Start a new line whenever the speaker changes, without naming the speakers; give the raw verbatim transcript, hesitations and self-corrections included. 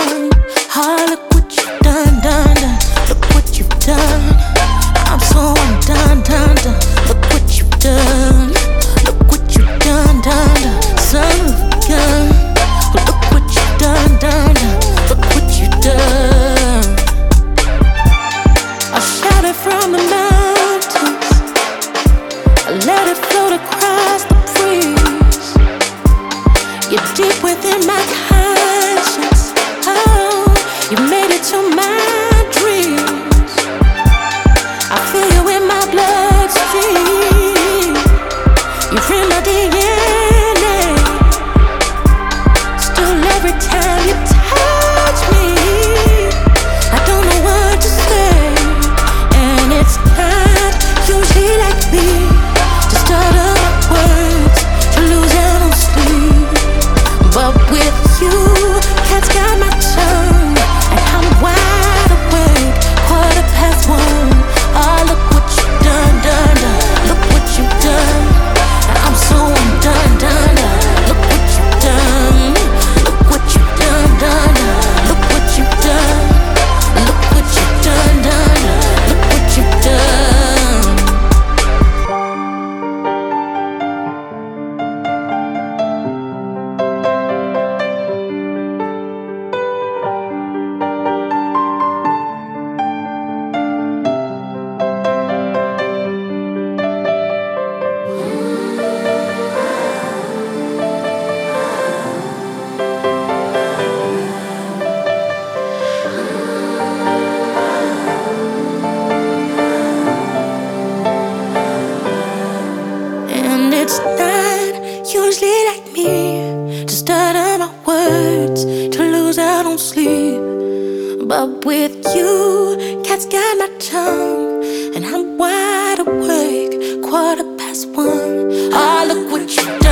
one. Oh, look what you've done, done, done. Look what you've done. I'm so undone, done, done. Look what you've done. Look what you've done, done, done. Son of a gun. Look what you've done, done, done. Look what you've done. I shout it from the mountains. I let it float across the breeze. You're deep within my conscience. Oh, you made it to my dreams. I feel you in my bloodstream. You're in my D N A. Still every time you touch me, I don't know what to say. And it's not usually like me to start up words, to lose out on sleep. But with you, cat's got my tongue, and I'm wide awake, quarter past one. Oh, look what you've done, done, done. Look what you've done. I'm so undone, done, done. Look what you've done. Look what you've done, done, done. Look what you've done. Look what you've done, done, done. Look what you've done. And it's not usually like me to stutter my words, to lose out on sleep. But with you, cat's got my tongue, and I'm wide awake, quarter past one. Oh, look what you done.